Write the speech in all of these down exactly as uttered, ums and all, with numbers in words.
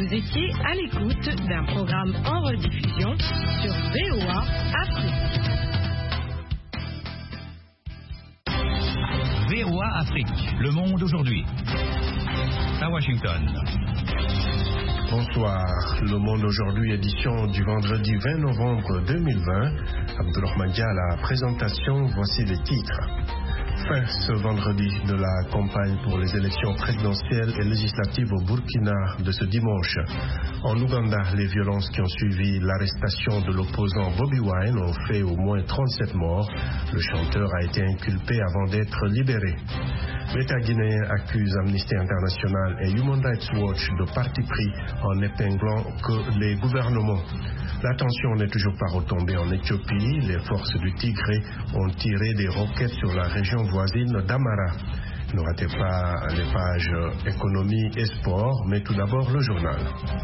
Vous étiez à l'écoute d'un programme en rediffusion sur V O A Afrique. V O A Afrique, le monde aujourd'hui. À Washington. Bonsoir, Le Monde aujourd'hui, édition du vendredi vingt novembre deux mille vingt. Abdourahmane Dia à la présentation, voici les titres. Fin ce vendredi de la campagne pour les élections présidentielles et législatives au Burkina de ce dimanche. En Ouganda, les violences qui ont suivi l'arrestation de l'opposant Bobi Wine ont fait au moins trente-sept morts. Le chanteur a été inculpé avant d'être libéré. L'État guinéen accuse Amnesty International et Human Rights Watch de parti pris en épinglant que les gouvernements. La tension n'est toujours pas retombée en Éthiopie. Les forces du Tigré ont tiré des roquettes sur la région voisine d'Amara. Ne ratez pas les pages économie et sport, mais tout d'abord le journal.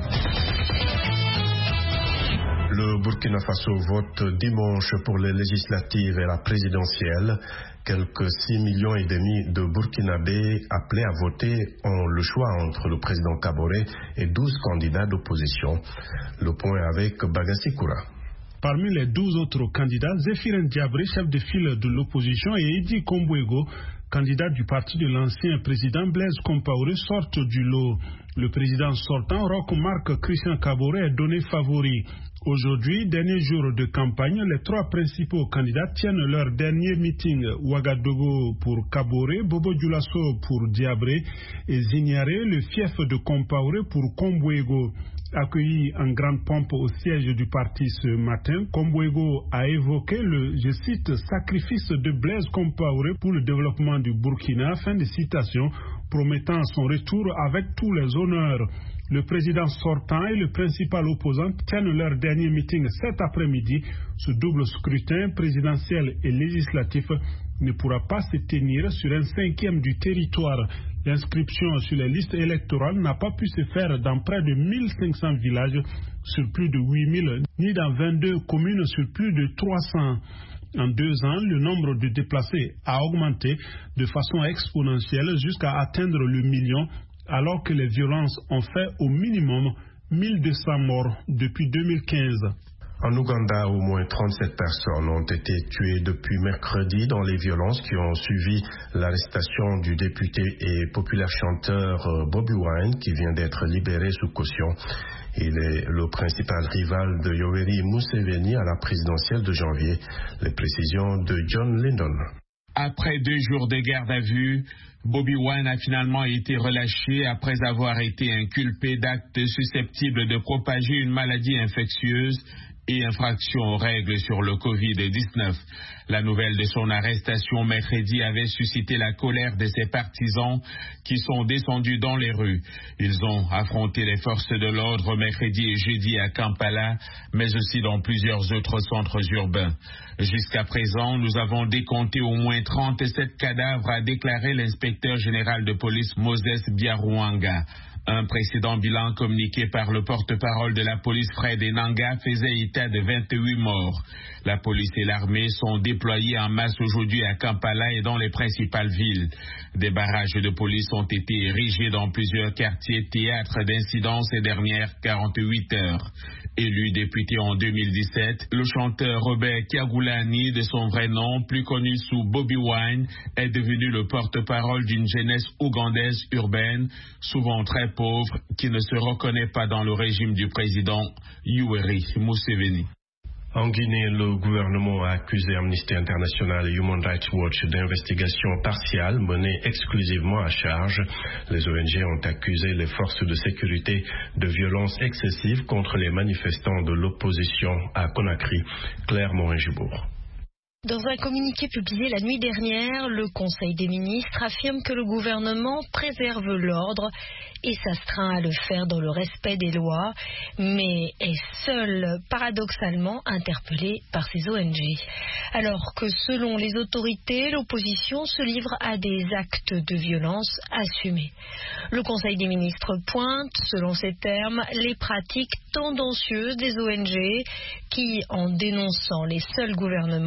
Le Burkina Faso vote dimanche pour les législatives et la présidentielle. Quelques six millions et demi de Burkinabés appelés à voter ont le choix entre le président Kaboré et douze candidats d'opposition. Le point avec Bagassi Koura. Parmi les douze autres candidats, Zéphirin Diabré, chef de file de l'opposition, et Edi Kombouego, candidat du parti de l'ancien président Blaise Compaoré, sortent du lot. Le président sortant, Roch Marc Christian Kaboré, est donné favori. Aujourd'hui, dernier jour de campagne, les trois principaux candidats tiennent leur dernier meeting. Ouagadougou pour Kaboré, Bobo Dioulasso pour Diabré et Zignaré, le fief de Compaoré, pour Kombouego. Accueilli en grande pompe au siège du parti ce matin, Kombouego a évoqué le, je cite, sacrifice de Blaise Compaoré pour le développement du Burkina, fin de citation, promettant son retour avec tous les honneurs. Le président sortant et le principal opposant tiennent leur dernier meeting cet après-midi. Ce double scrutin présidentiel et législatif ne pourra pas se tenir sur un cinquième du territoire. L'inscription sur les listes électorales n'a pas pu se faire dans près de mille cinq cents villages sur plus de huit mille, ni dans vingt-deux communes sur plus de trois cents. En deux ans, le nombre de déplacés a augmenté de façon exponentielle jusqu'à atteindre le million, alors que les violences ont fait au minimum mille deux cents morts depuis deux mille quinze. En Ouganda, au moins trente-sept personnes ont été tuées depuis mercredi dans les violences qui ont suivi l'arrestation du député et populaire chanteur Bobi Wine qui vient d'être libéré sous caution. Il est le principal rival de Yoweri Museveni à la présidentielle de janvier. Les précisions de John Lyndon. Après deux jours de garde à vue, Bobi Wine a finalement été relâché après avoir été inculpé d'actes susceptibles de propager une maladie infectieuse et infraction aux règles sur le covid dix-neuf. La nouvelle de son arrestation mercredi avait suscité la colère de ses partisans qui sont descendus dans les rues. Ils ont affronté les forces de l'ordre mercredi et jeudi à Kampala, mais aussi dans plusieurs autres centres urbains. Jusqu'à présent, nous avons décompté au moins trente-sept cadavres, a déclaré l'inspecteur général de police Moses Biarouanga. Un précédent bilan communiqué par le porte-parole de la police Fred Enanga faisait état de vingt-huit morts. La police et l'armée sont déployés en masse aujourd'hui à Kampala et dans les principales villes. Des barrages de police ont été érigés dans plusieurs quartiers théâtres d'incidents ces dernières quarante-huit heures. Élu député en deux mille dix-sept, le chanteur Robert Kyagulanyi, de son vrai nom, plus connu sous Bobi Wine, est devenu le porte-parole d'une jeunesse ougandaise urbaine, souvent très pauvre, qui ne se reconnaît pas dans le régime du président Yoweri Museveni. En Guinée, le gouvernement a accusé Amnesty International et Human Rights Watch d'investigations partiales menées exclusivement à charge. Les O N G ont accusé les forces de sécurité de violences excessives contre les manifestants de l'opposition à Conakry. Claire Morin-Jubour. Dans un communiqué publié la nuit dernière, le Conseil des ministres affirme que le gouvernement préserve l'ordre et s'astreint à le faire dans le respect des lois, mais est seul, paradoxalement, interpellé par ces O N G. Alors que, selon les autorités, l'opposition se livre à des actes de violence assumés. Le Conseil des ministres pointe, selon ces termes, les pratiques tendancieuses des O N G qui, en dénonçant les seuls gouvernements,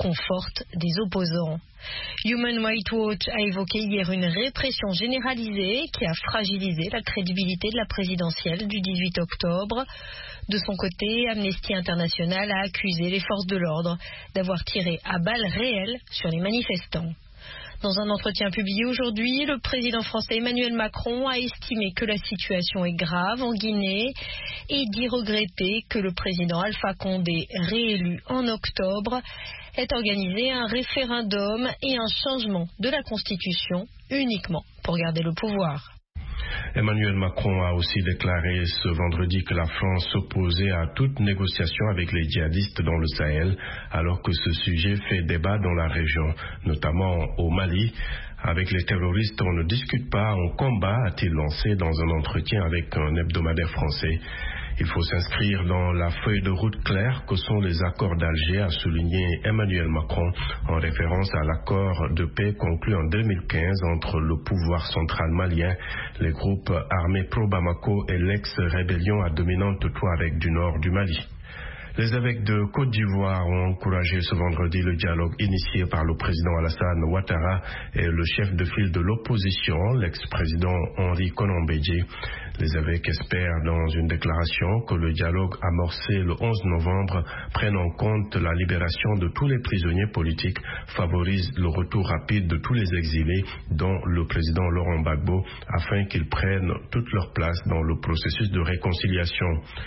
conforte des opposants. Human Rights Watch a évoqué hier une répression généralisée qui a fragilisé la crédibilité de la présidentielle du dix-huit octobre. De son côté, Amnesty International a accusé les forces de l'ordre d'avoir tiré à balles réelles sur les manifestants. Dans un entretien publié aujourd'hui, le président français Emmanuel Macron a estimé que la situation est grave en Guinée et dit regretter que le président Alpha Condé, réélu en octobre, ait organisé un référendum et un changement de la Constitution uniquement pour garder le pouvoir. Emmanuel Macron a aussi déclaré ce vendredi que la France s'opposait à toute négociation avec les djihadistes dans le Sahel, alors que ce sujet fait débat dans la région, notamment au Mali. Avec les terroristes, on ne discute pas, on combat, a-t-il lancé dans un entretien avec un hebdomadaire français. Il faut s'inscrire dans la feuille de route claire que sont les accords d'Alger, a souligné Emmanuel Macron en référence à l'accord de paix conclu en deux mille quinze entre le pouvoir central malien, les groupes armés pro-Bamako et l'ex-rébellion à dominante Touareg du nord du Mali. Les évêques de Côte d'Ivoire ont encouragé ce vendredi le dialogue initié par le président Alassane Ouattara et le chef de file de l'opposition, l'ex-président Henri Konan Bédié. Les évêques espèrent dans une déclaration que le dialogue amorcé le onze novembre prenne en compte la libération de tous les prisonniers politiques, favorise le retour rapide de tous les exilés, dont le président Laurent Gbagbo, afin qu'ils prennent toute leur place dans le processus de réconciliation.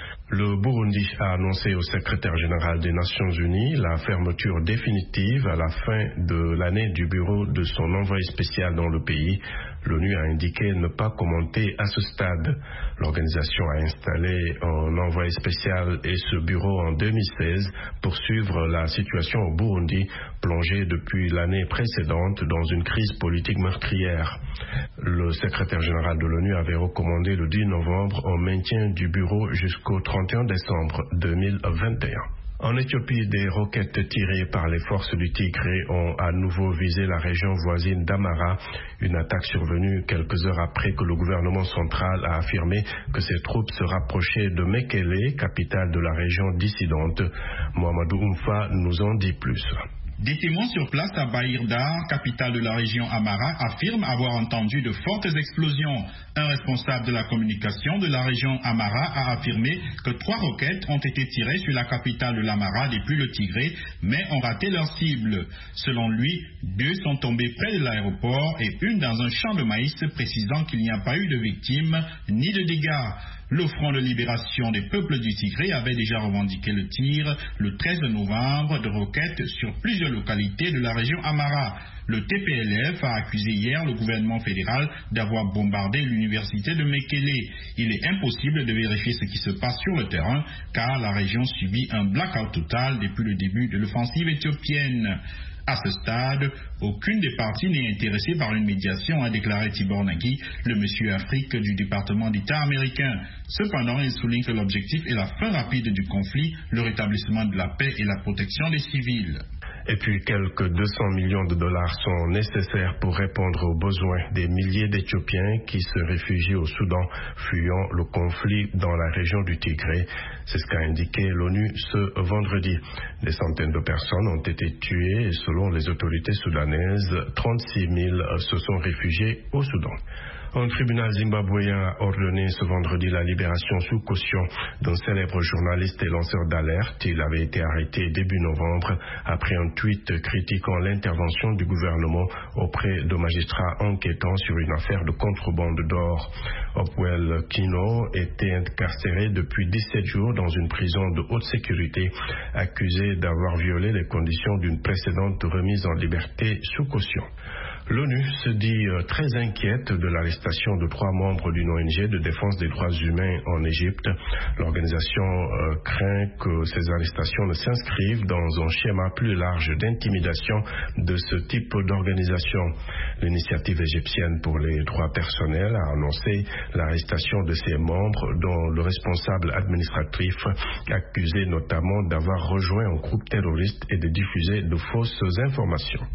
Le Burundi a annoncé au secrétaire général des Nations Unies la fermeture définitive à la fin de l'année du bureau de son envoyé spécial dans le pays. L'ONU a indiqué ne pas commenter à ce stade. L'organisation a installé un envoyé spécial et ce bureau en deux mille seize pour suivre la situation au Burundi, plongée depuis l'année précédente dans une crise politique meurtrière. Le secrétaire général de l'ONU avait recommandé le dix novembre un maintien du bureau jusqu'au trente et un décembre deux mille vingt et un. En Éthiopie, des roquettes tirées par les forces du Tigré ont à nouveau visé la région voisine d'Amara, une attaque survenue quelques heures après que le gouvernement central a affirmé que ses troupes se rapprochaient de Mekele, capitale de la région dissidente. Mohamedou Oumfa nous en dit plus. Des témoins sur place à Bahir-Dar, capitale de la région Amara, affirment avoir entendu de fortes explosions. Un responsable de la communication de la région Amara a affirmé que trois roquettes ont été tirées sur la capitale de l'Amara depuis le Tigré, mais ont raté leur cible. Selon lui, deux sont tombées près de l'aéroport et une dans un champ de maïs, précisant qu'il n'y a pas eu de victimes ni de dégâts. Le Front de libération des peuples du Tigré avait déjà revendiqué le tir le treize novembre de roquettes sur plusieurs localités de la région Amara. Le T P L F a accusé hier le gouvernement fédéral d'avoir bombardé l'université de Mekele. Il est impossible de vérifier ce qui se passe sur le terrain car la région subit un blackout total depuis le début de l'offensive éthiopienne. À ce stade, aucune des parties n'est intéressée par une médiation, a déclaré Tibor Nagui, le monsieur Afrique du département d'État américain. Cependant, il souligne que l'objectif est la fin rapide du conflit, le rétablissement de la paix et la protection des civils. Et puis quelques deux cents millions de dollars sont nécessaires pour répondre aux besoins des milliers d'Éthiopiens qui se réfugient au Soudan, fuyant le conflit dans la région du Tigré. C'est ce qu'a indiqué l'ONU ce vendredi. Des centaines de personnes ont été tuées et selon les autorités soudanaises, trente-six mille se sont réfugiés au Soudan. Un tribunal zimbabwéen a ordonné ce vendredi la libération sous caution d'un célèbre journaliste et lanceur d'alerte. Il avait été arrêté début novembre après un tweet critiquant l'intervention du gouvernement auprès de magistrats enquêtant sur une affaire de contrebande d'or. Hopewell Kino était incarcéré depuis dix-sept jours dans une prison de haute sécurité, accusé d'avoir violé les conditions d'une précédente remise en liberté sous caution. L'ONU se dit euh, très inquiète de l'arrestation de trois membres d'une O N G de défense des droits humains en Égypte. L'organisation euh, craint que ces arrestations ne s'inscrivent dans un schéma plus large d'intimidation de ce type d'organisation. L'initiative égyptienne pour les droits personnels a annoncé l'arrestation de ses membres, dont le responsable administratif accusé notamment d'avoir rejoint un groupe terroriste et de diffuser de fausses informations.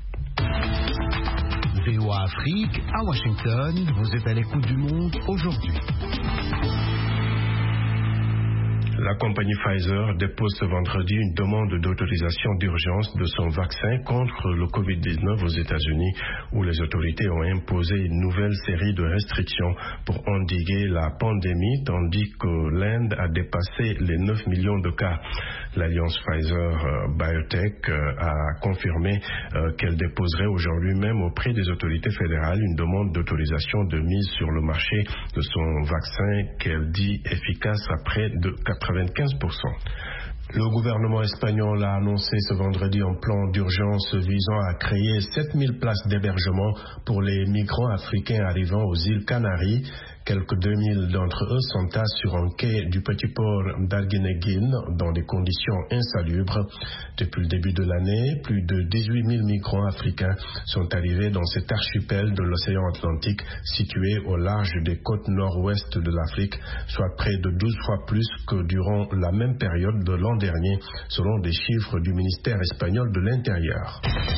V O A Afrique, à Washington, vous êtes à l'écoute du monde aujourd'hui. La compagnie Pfizer dépose ce vendredi une demande d'autorisation d'urgence de son vaccin contre le covid dix-neuf aux États-Unis, où les autorités ont imposé une nouvelle série de restrictions pour endiguer la pandémie, tandis que l'Inde a dépassé les neuf millions de cas. L'alliance Pfizer-Biotech a confirmé qu'elle déposerait aujourd'hui même auprès des autorités fédérales une demande d'autorisation de mise sur le marché de son vaccin qu'elle dit efficace à près de quatre-vingt-quinze pour cent. Le gouvernement espagnol a annoncé ce vendredi un plan d'urgence visant à créer sept mille places d'hébergement pour les migrants africains arrivant aux îles Canaries. Quelques deux mille d'entre eux s'entassent sur un quai du petit port d'Arguineguín dans des conditions insalubres. Depuis le début de l'année, plus de dix-huit mille migrants africains sont arrivés dans cet archipel de l'océan Atlantique situé au large des côtes nord-ouest de l'Afrique, soit près de douze fois plus que durant la même période de l'an dernier, selon des chiffres du ministère espagnol de l'Intérieur.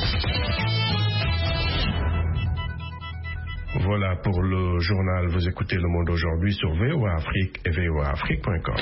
Voilà pour le journal. Vous écoutez Le Monde aujourd'hui sur V O A Afrique et V O A Afrique point com.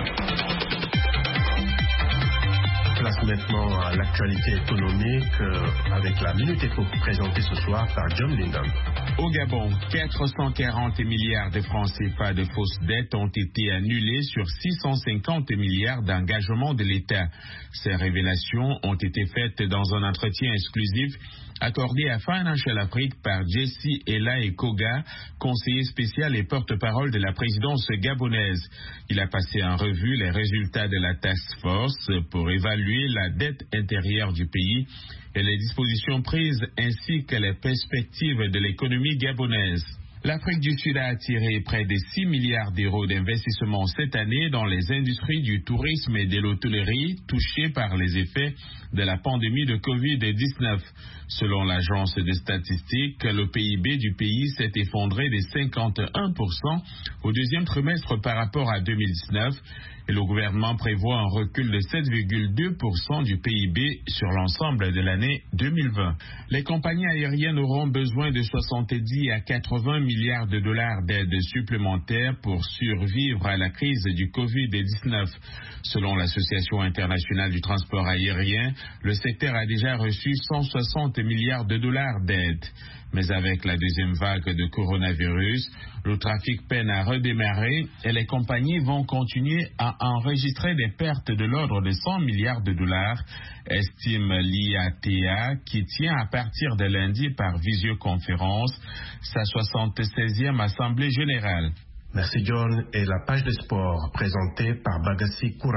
Place maintenant à l'actualité économique euh, avec la Minute Éco présentée ce soir par John Lindon. Au Gabon, quatre cent quarante milliards de francs C F A de fausses dettes ont été annulés sur six cent cinquante milliards d'engagements de l'État. Ces révélations ont été faites dans un entretien exclusif accordé à Financial Afrique par Jesse Ella Ekoga, conseiller spécial et porte-parole de la présidence gabonaise. Il a passé en revue les résultats de la task force pour évaluer la dette intérieure du pays et les dispositions prises ainsi que les perspectives de l'économie gabonaise. L'Afrique du Sud a attiré près de six milliards d'euros d'investissement cette année dans les industries du tourisme et de l'hôtellerie touchées par les effets de la pandémie de covid dix-neuf. Selon l'agence de statistiques, le P I B du pays s'est effondré de cinquante et un pour cent au deuxième trimestre par rapport à deux mille dix-neuf et le gouvernement prévoit un recul de sept virgule deux pour cent du P I B sur l'ensemble de l'année deux mille vingt. Les compagnies aériennes auront besoin de soixante-dix à quatre-vingts milliards de dollars d'aide supplémentaires pour survivre à la crise du covid dix-neuf. Selon l'Association internationale du transport aérien, le secteur a déjà reçu cent soixante milliards de dollars d'aide. Mais avec la deuxième vague de coronavirus, le trafic peine à redémarrer et les compagnies vont continuer à enregistrer des pertes de l'ordre de cent milliards de dollars, estime l'I A T A, qui tient à partir de lundi par visioconférence sa soixante-seizième Assemblée générale. Merci John. Et la page de sport présentée par Bagassi Koura.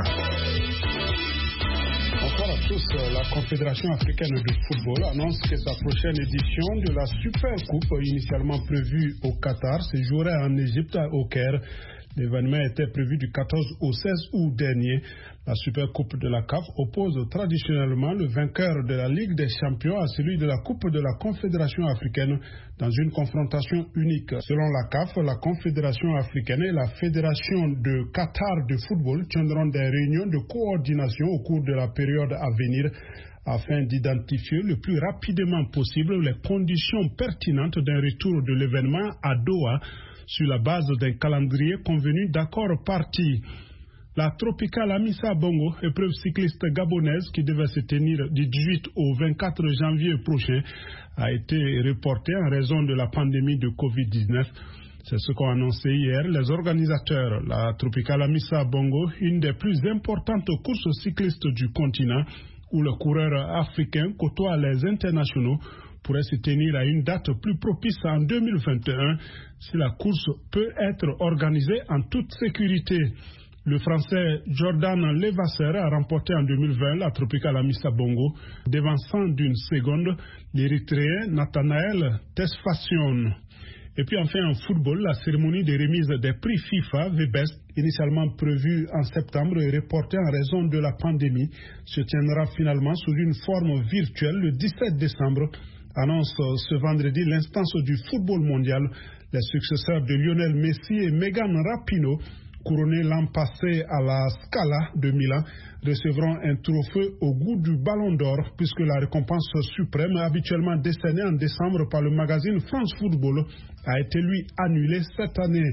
Bonsoir à tous. La Confédération africaine de football annonce que sa prochaine édition de la Super Coupe, initialement prévue au Qatar, se jouerait en Égypte, au Caire. L'événement était prévu du quatorze au seize août dernier. La Super Coupe de la C A F oppose traditionnellement le vainqueur de la Ligue des Champions à celui de la Coupe de la Confédération africaine dans une confrontation unique. Selon la C A F, la Confédération africaine et la Fédération de Qatar de football tiendront des réunions de coordination au cours de la période à venir afin d'identifier le plus rapidement possible les conditions pertinentes d'un retour de l'événement à Doha sur la base d'un calendrier convenu d'accord parties. La Tropicale Amissa Bongo, épreuve cycliste gabonaise qui devait se tenir du dix-huit au vingt-quatre janvier prochain, a été reportée en raison de la pandémie de covid dix-neuf. C'est ce qu'ont annoncé hier les organisateurs. La Tropicale Amissa Bongo, une des plus importantes courses cyclistes du continent, où le coureur africain côtoie les internationaux, pourrait se tenir à une date plus propice en deux mille vingt et un si la course peut être organisée en toute sécurité. Le Français Jordan Levasseur a remporté en deux mille vingt la Tropicale Amissa Bongo, devançant d'une seconde l'Érythréen Nathanaël Tesfacion. Et puis enfin en football, la cérémonie de remise des prix FIFA V B E S T, initialement prévue en septembre et reportée en raison de la pandémie, se tiendra finalement sous une forme virtuelle le dix-sept décembre. Annonce ce vendredi l'instance du football mondial. Les successeurs de Lionel Messi et Megan Rapinoe, couronnés l'an passé à la Scala de Milan, recevront un trophée au goût du Ballon d'Or, puisque la récompense suprême, habituellement décernée en décembre par le magazine France Football, a été lui annulée cette année.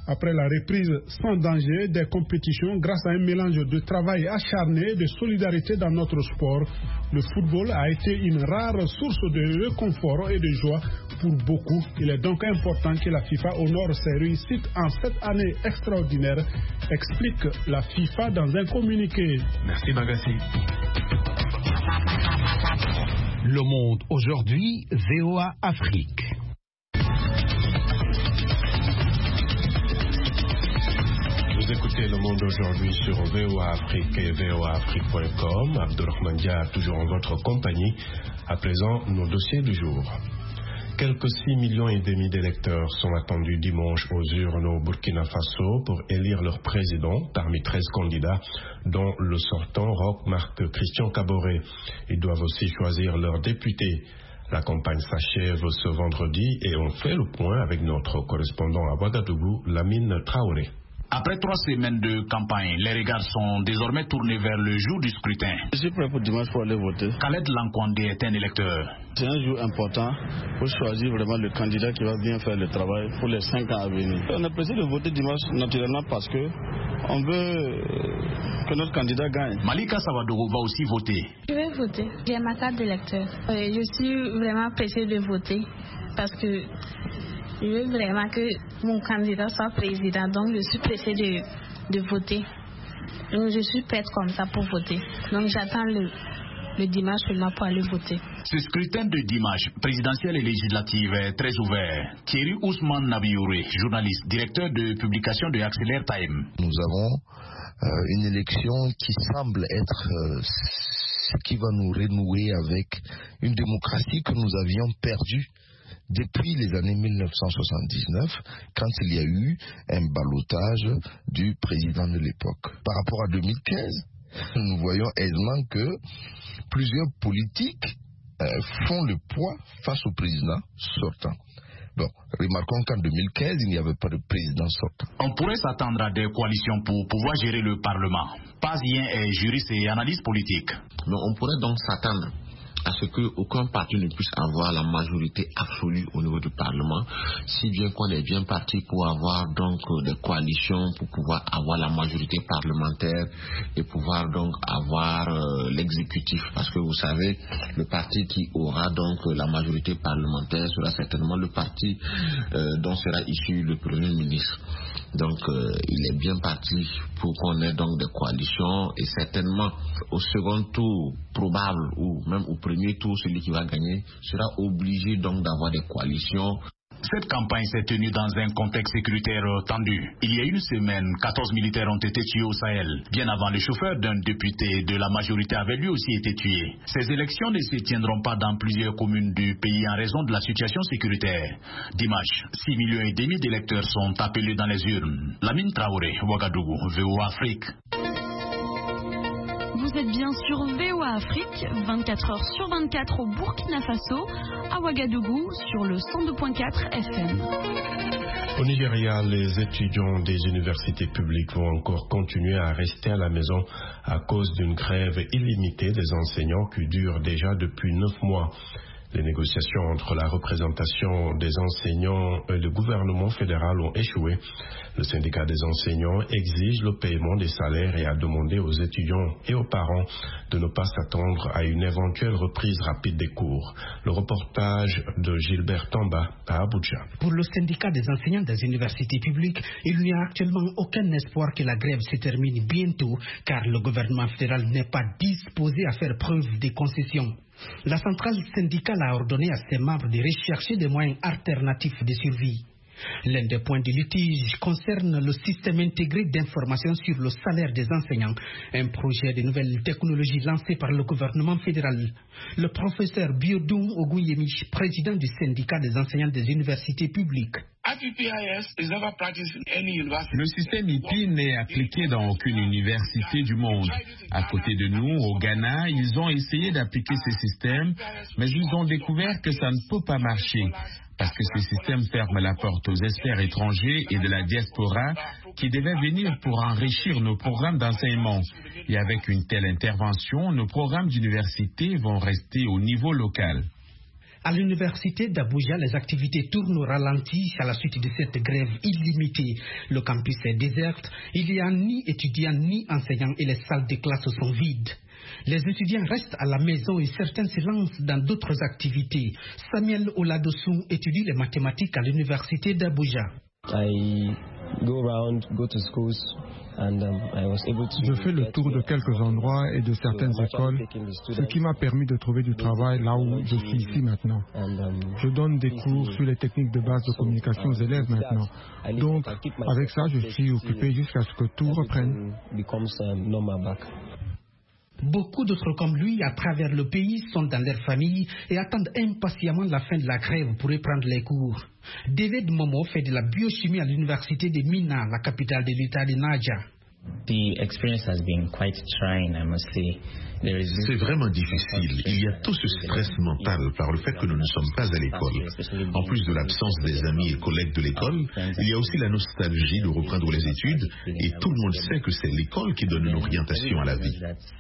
Après la reprise sans danger des compétitions grâce à un mélange de travail acharné et de solidarité dans notre sport, le football a été une rare source de réconfort et de joie pour beaucoup. Il est donc important que la FIFA honore ses réussites en cette année extraordinaire, explique la FIFA dans un communiqué. Merci Bagassi. Le Monde aujourd'hui, V O A Afrique. Vous écoutez Le Monde aujourd'hui sur V O A Afrique et V O A Afrique point com. Abdurrahman Dia, toujours en votre compagnie. À présent, nos dossiers du jour. Quelques six millions et demi d'électeurs sont attendus dimanche aux urnes au Burkina Faso pour élire leur président parmi treize candidats, dont le sortant Roch Marc Christian Kaboré. Ils doivent aussi choisir leurs députés. La campagne s'achève ce vendredi et on fait le point avec notre correspondant à Ouagadougou, Lamine Traoré. Après trois semaines de campagne, les regards sont désormais tournés vers le jour du scrutin. Je suis prêt pour dimanche pour aller voter. Khaled Lankwandé est un électeur. C'est un jour important pour choisir vraiment le candidat qui va bien faire le travail pour les cinq ans à venir. On est pressé de voter dimanche naturellement parce que on veut que notre candidat gagne. Malika Savadogo va aussi voter. Je vais voter. J'ai ma carte d'électeur. Je suis vraiment pressé de voter parce que je veux vraiment que mon candidat soit président, donc je suis pressée de, de voter. Donc je suis prête comme ça pour voter. Donc j'attends le, le dimanche seulement pour aller voter. Ce scrutin de dimanche, présidentiel et législatif, est très ouvert. Thierry Ousmane Nabiouré, journaliste, directeur de publication de Accélère Time. Nous avons euh, une élection qui semble être euh, ce qui va nous renouer avec une démocratie que nous avions perdue depuis les années mille neuf cent soixante-dix-neuf, quand il y a eu un ballottage du président de l'époque. Par rapport à deux mille quinze, nous voyons aisément que plusieurs politiques euh, font le poids face au président sortant. Bon, remarquons qu'en deux mille quinze, il n'y avait pas de président sortant. On pourrait s'attendre à des coalitions pour pouvoir gérer le Parlement. Pazien est juriste et analyste politique. Mais on pourrait donc s'attendre à ce qu'aucun parti ne puisse avoir la majorité absolue au niveau du Parlement, si bien qu'on est bien parti pour avoir donc des coalitions, pour pouvoir avoir la majorité parlementaire et pouvoir donc avoir euh, l'exécutif. Parce que vous savez, le parti qui aura donc la majorité parlementaire sera certainement le parti euh, dont sera issu le Premier ministre. Donc euh, il est bien parti pour qu'on ait donc des coalitions et certainement au second tour probable ou même au premier tour, celui qui va gagner sera obligé donc d'avoir des coalitions. Cette campagne s'est tenue dans un contexte sécuritaire tendu. Il y a une semaine, quatorze militaires ont été tués au Sahel. Bien avant, le chauffeur d'un député de la majorité avait lui aussi été tué. Ces élections ne se tiendront pas dans plusieurs communes du pays en raison de la situation sécuritaire. Dimanche, six millions et demi d'électeurs sont appelés dans les urnes. Lamine Traoré, Ouagadougou, V O A Afrique. Vous êtes bien sur V O A Afrique, vingt-quatre heures sur vingt-quatre au Burkina Faso, à Ouagadougou sur le cent deux point quatre F M. Au Nigeria, les étudiants des universités publiques vont encore continuer à rester à la maison à cause d'une grève illimitée des enseignants qui dure déjà depuis neuf mois. Les négociations entre la représentation des enseignants et le gouvernement fédéral ont échoué. Le syndicat des enseignants exige le paiement des salaires et a demandé aux étudiants et aux parents de ne pas s'attendre à une éventuelle reprise rapide des cours. Le reportage de Gilbert Tamba à Abuja. Pour le syndicat des enseignants des universités publiques, il n'y a actuellement aucun espoir que la grève se termine bientôt, car le gouvernement fédéral n'est pas disposé à faire preuve de concessions. La centrale syndicale a ordonné à ses membres de rechercher des moyens alternatifs de survie. L'un des points de litige concerne le système intégré d'information sur le salaire des enseignants, un projet de nouvelles technologies lancé par le gouvernement fédéral. Le professeur Biodun Oguyemi, président du syndicat des enseignants des universités publiques. Le système I P I n'est appliqué dans aucune université du monde. À côté de nous, au Ghana, ils ont essayé d'appliquer ce système, mais ils ont découvert que ça ne peut pas marcher. Parce que ce système ferme la porte aux experts étrangers et de la diaspora qui devaient venir pour enrichir nos programmes d'enseignement. Et avec une telle intervention, nos programmes d'université vont rester au niveau local. À l'université d'Abuja, les activités tournent au ralenti à la suite de cette grève illimitée. Le campus est déserte, il n'y a ni étudiants ni enseignants et les salles de classe sont vides. Les étudiants restent à la maison et certains se lancent dans d'autres activités. Samuel Oladosu étudie les mathématiques à l'université d'Abuja. I go around, go to schools. And, um, I was able to Je fais le tour de quelques endroits et de certaines écoles, ce qui m'a permis de trouver du travail là où je suis ici maintenant. Je donne des cours sur les techniques de base de communication aux élèves maintenant. Donc, avec ça, je suis occupé jusqu'à ce que tout reprenne. Beaucoup d'autres comme lui à travers le pays sont dans leur famille et attendent impatiemment la fin de la grève pour reprendre les cours. David Momo fait de la biochimie à l'université de Minna, la capitale de l'État de Niger. The experience has been quite trying, I must say. C'est vraiment difficile. Il y a tout ce stress mental par le fait que nous ne sommes pas à l'école. En plus de l'absence des amis et collègues de l'école, il y a aussi la nostalgie de reprendre les études et tout le monde sait que c'est l'école qui donne une orientation à la vie.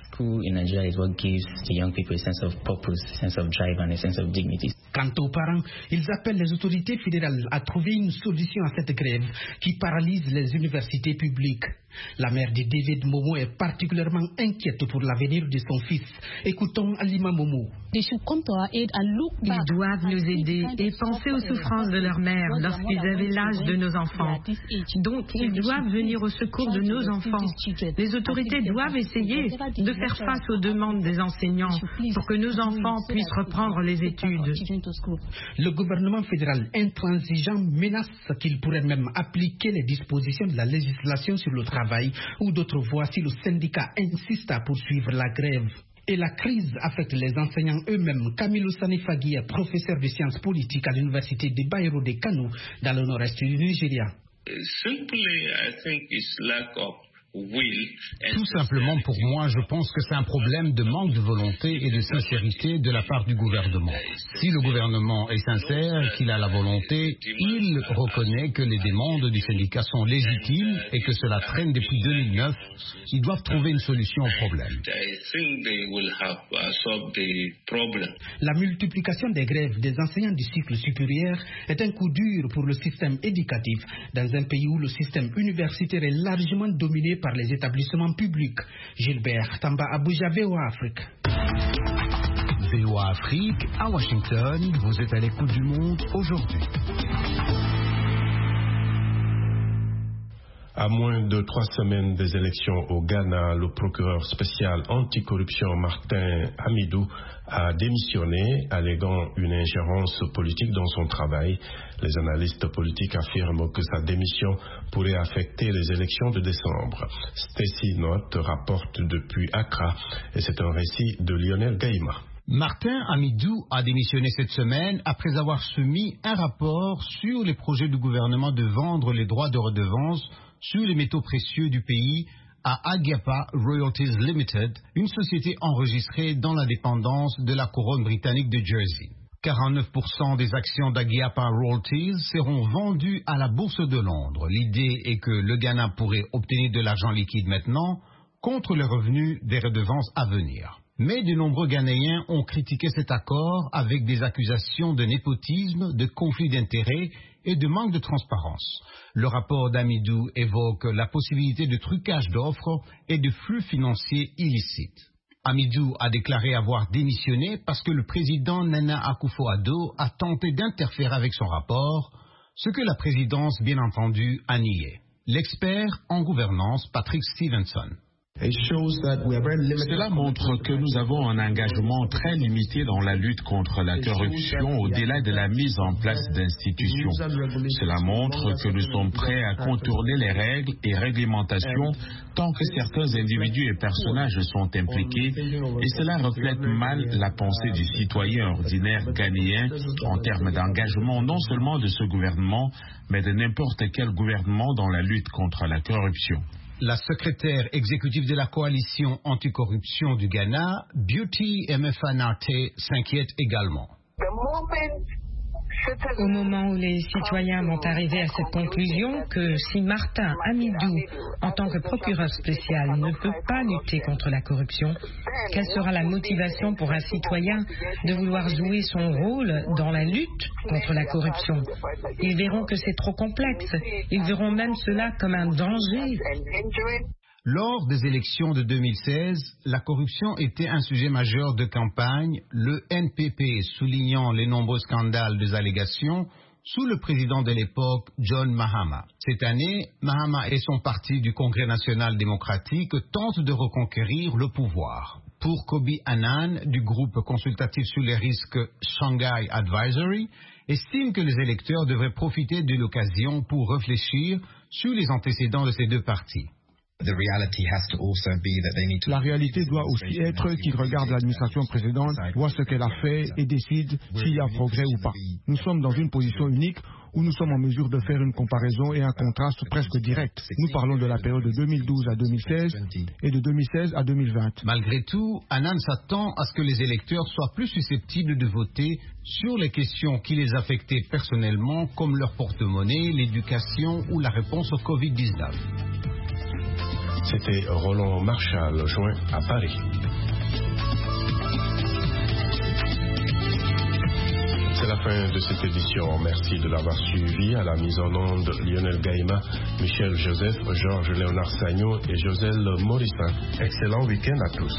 Quant aux parents, ils appellent les autorités fédérales à trouver une solution à cette grève qui paralyse les universités publiques. La mère de David Momo est particulièrement inquiète pour l'avenir de son fils. Écoutons Alima Momo. Ils doivent nous aider et penser aux souffrances de leur mère lorsqu'ils avaient l'âge de nos enfants. Donc, ils doivent venir au secours de nos enfants. Les autorités doivent essayer de faire face aux demandes des enseignants pour que nos enfants puissent reprendre les études. Le gouvernement fédéral intransigeant menace qu'il pourrait même appliquer les dispositions de la législation sur le travail ou d'autres voies si le syndicat insiste à poursuivre la grève. Et la crise affecte les enseignants eux-mêmes. Camilo Sanifagui est professeur de sciences politiques à l'université de Bayero de Kano dans le nord-est du Nigeria. Simply, I think it's lack of Tout simplement, pour moi, je pense que c'est un problème de manque de volonté et de sincérité de la part du gouvernement. Si le gouvernement est sincère, qu'il a la volonté, il reconnaît que les demandes du syndicat sont légitimes et que cela traîne depuis deux mille neuf. Ils doivent trouver une solution au problème. La multiplication des grèves des enseignants du cycle supérieur est un coup dur pour le système éducatif dans un pays où le système universitaire est largement dominé par les établissements publics. Gilbert Tamba, Abuja, V O A Afrique. V O A Afrique, à Washington, vous êtes à l'écoute du monde aujourd'hui. À moins de trois semaines des élections au Ghana, le procureur spécial anticorruption Martin Hamidou a démissionné, alléguant une ingérence politique dans son travail. Les analystes politiques affirment que sa démission pourrait affecter les élections de décembre. Stacy Note rapporte depuis Accra et c'est un récit de Lionel Gaïma. Martin Hamidou a démissionné cette semaine après avoir soumis un rapport sur les projets du gouvernement de vendre les droits de redevance sur les métaux précieux du pays à Agiapa Royalties Limited, une société enregistrée dans la dépendance de la couronne britannique de Jersey. quarante-neuf pour cent des actions d'Agiapa Royalties seront vendues à la bourse de Londres. L'idée est que le Ghana pourrait obtenir de l'argent liquide maintenant contre les revenus des redevances à venir. Mais de nombreux Ghanéens ont critiqué cet accord avec des accusations de népotisme, de conflit d'intérêts et de manque de transparence. Le rapport d'Hamidou évoque la possibilité de trucage d'offres et de flux financiers illicites. Hamidou a déclaré avoir démissionné parce que le président Nana Akufo-Addo a tenté d'interférer avec son rapport, ce que la présidence, bien entendu, a nié. L'expert en gouvernance, Patrick Stevenson. Cela montre que nous avons un engagement très limité dans la lutte contre la corruption au-delà de la mise en place d'institutions. Cela montre que nous sommes prêts à contourner les règles et réglementations tant que certains individus et personnages sont impliqués, et cela reflète mal la pensée du citoyen ordinaire ghanéen en termes d'engagement non seulement de ce gouvernement, mais de n'importe quel gouvernement dans la lutte contre la corruption. La secrétaire exécutive de la coalition anticorruption du Ghana, Beauty Emefanate, s'inquiète également. Au moment où les citoyens vont arriver à cette conclusion que si Martin Hamidou, en tant que procureur spécial, ne peut pas lutter contre la corruption, quelle sera la motivation pour un citoyen de vouloir jouer son rôle dans la lutte contre la corruption? Ils verront que c'est trop complexe. Ils verront même cela comme un danger. Lors des élections de deux mille seize, la corruption était un sujet majeur de campagne, le N P P soulignant les nombreux scandales des allégations sous le président de l'époque, John Mahama. Cette année, Mahama et son parti du Congrès national démocratique tentent de reconquérir le pouvoir. Pour Kobi Annan, du groupe consultatif sur les risques Shanghai Advisory, estime que les électeurs devraient profiter de l'occasion pour réfléchir sur les antécédents de ces deux partis. La réalité doit aussi être qu'ils regardent l'administration précédente, voient ce qu'elle a fait et décident s'il y a progrès ou pas. Nous sommes dans une position unique où nous sommes en mesure de faire une comparaison et un contraste presque direct. Nous parlons de la période de deux mille douze à deux mille seize et de deux mille seize à deux mille vingt. Malgré tout, Annan s'attend à ce que les électeurs soient plus susceptibles de voter sur les questions qui les affectaient personnellement, comme leur porte-monnaie, l'éducation ou la réponse au covid dix-neuf. C'était Roland Marchal, joint à Paris. C'est la fin de cette édition. Merci de l'avoir suivi. À la mise en onde, Lionel Gaïma, Michel Joseph, Georges Léonard Sagnon et Joselle Morissin. Excellent week-end à tous.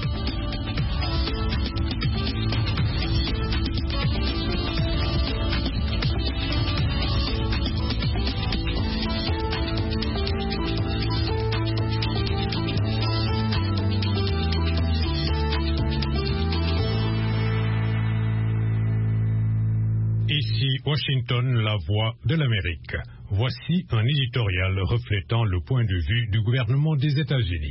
Washington, la voix de l'Amérique. Voici un éditorial reflétant le point de vue du gouvernement des États-Unis.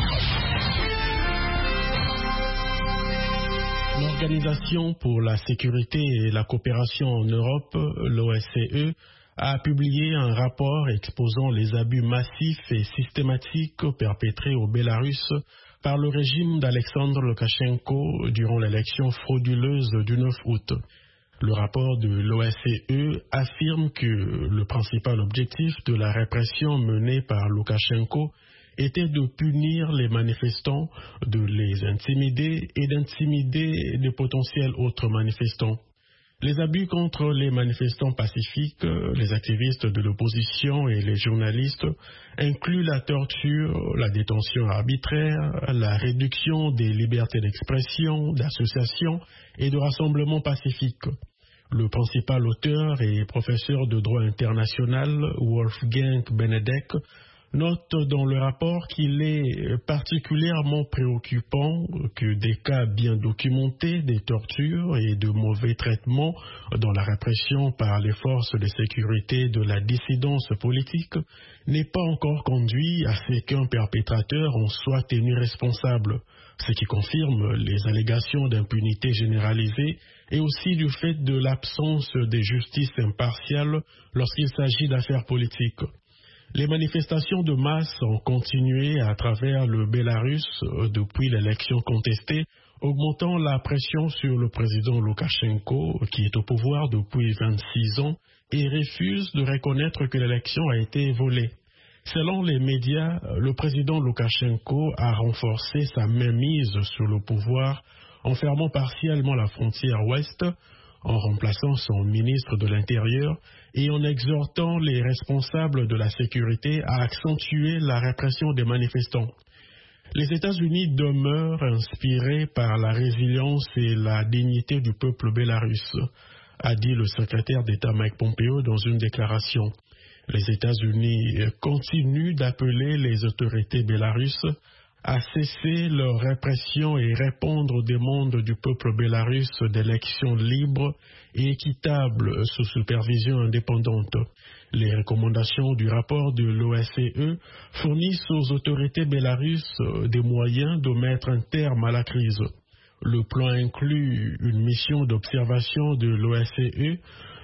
L'Organisation pour la sécurité et la coopération en Europe, l'O S C E, a publié un rapport exposant les abus massifs et systématiques perpétrés au Bélarus par le régime d'Alexandre Loukachenko durant l'élection frauduleuse du neuf août. Le rapport de l'O S C E affirme que le principal objectif de la répression menée par Loukachenko était de punir les manifestants, de les intimider et d'intimider de potentiels autres manifestants. Les abus contre les manifestants pacifiques, les activistes de l'opposition et les journalistes incluent la torture, la détention arbitraire, la réduction des libertés d'expression, d'association et de rassemblement pacifique. Le principal auteur et professeur de droit international, Wolfgang Benedek, note dans le rapport qu'il est particulièrement préoccupant que des cas bien documentés des tortures et de mauvais traitements dans la répression par les forces de sécurité de la dissidence politique n'aient pas encore conduit à ce qu'un perpétrateur en soit tenu responsable, ce qui confirme les allégations d'impunité généralisée et aussi du fait de l'absence de justice impartiale lorsqu'il s'agit d'affaires politiques. Les manifestations de masse ont continué à travers le Bélarus depuis l'élection contestée, augmentant la pression sur le président Loukachenko, qui est au pouvoir depuis vingt-six ans, et refuse de reconnaître que l'élection a été volée. Selon les médias, le président Loukachenko a renforcé sa mainmise sur le pouvoir en fermant partiellement la frontière ouest, en remplaçant son ministre de l'Intérieur et en exhortant les responsables de la sécurité à accentuer la répression des manifestants. Les États-Unis demeurent inspirés par la résilience et la dignité du peuple bélarus, a dit le secrétaire d'État Mike Pompeo dans une déclaration. Les États-Unis continuent d'appeler les autorités bélarusses à cesser leur répression et répondre aux demandes du peuple bélarus d'élections libres et équitables sous supervision indépendante. Les recommandations du rapport de l'O S C E fournissent aux autorités bélarusses des moyens de mettre un terme à la crise. Le plan inclut une mission d'observation de l'O S C E,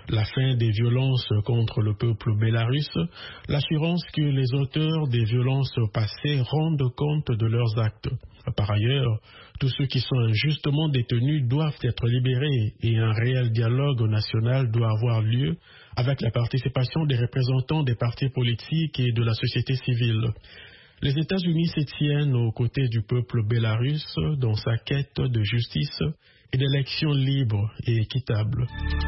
la fin des violences contre le peuple bélarusse, l'assurance que les auteurs des violences passées rendent compte de leurs actes. Par ailleurs, tous ceux qui sont injustement détenus doivent être libérés et un réel dialogue national doit avoir lieu avec la participation des représentants des partis politiques et de la société civile. Les États-Unis se tiennent aux côtés du peuple bélarusse dans sa quête de justice et d'élections libres et équitables.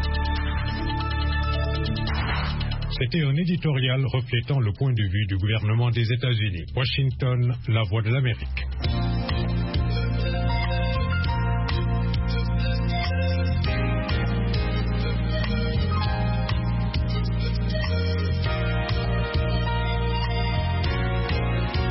C'était un éditorial reflétant le point de vue du gouvernement des États-Unis. Washington, la voix de l'Amérique.